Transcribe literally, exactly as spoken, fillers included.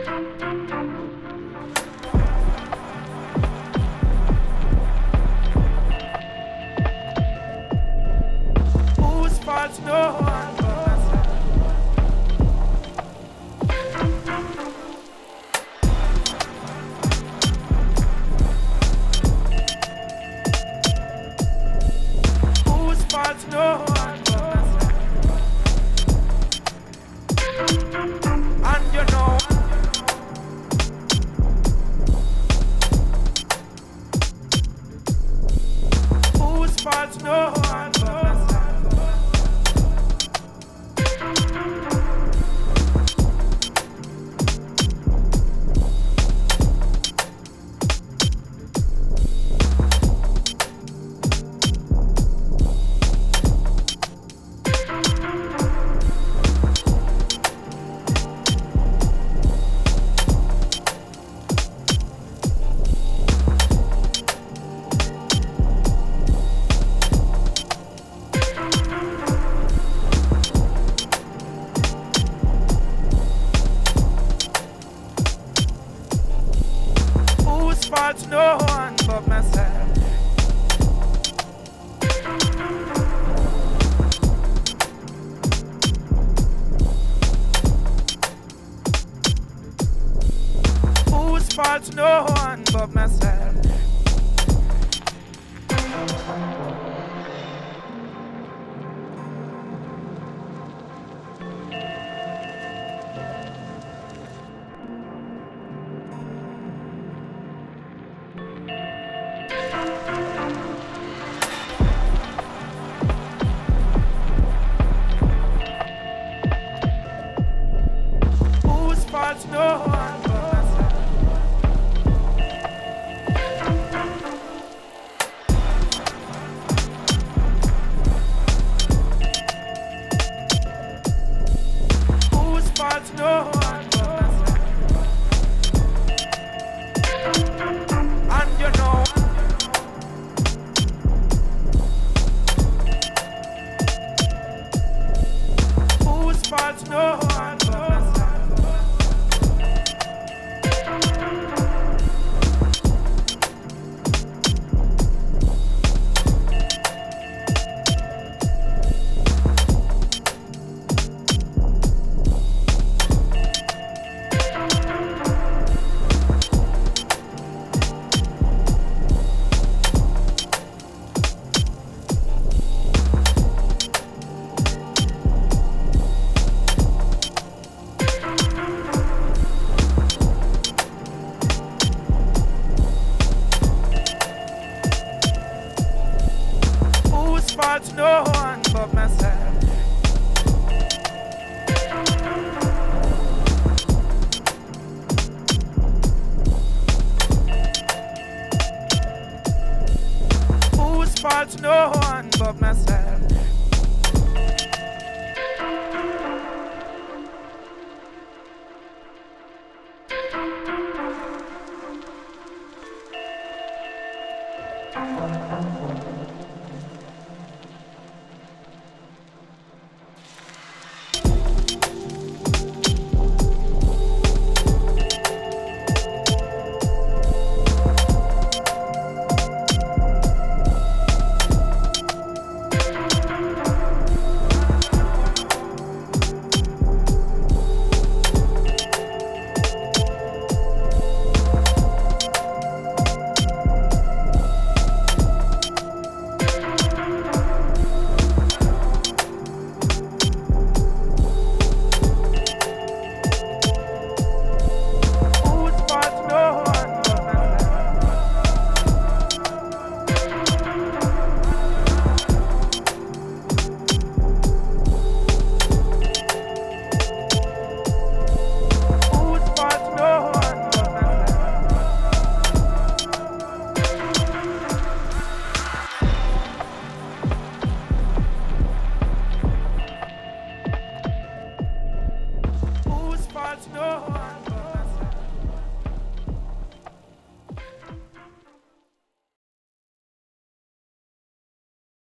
Whose fault's no one but myself? Whose fault's no one but myself? And you know, whose fault's no one but myself? Whose fault's no one but myself? Whose fault's no one but myself? Whose fault's no one but myself? Whose fault's no one but myself? And you know, whose fault's no one but myself? Whose fault's no one but myself? Whose fault's no one but myself? Thank you.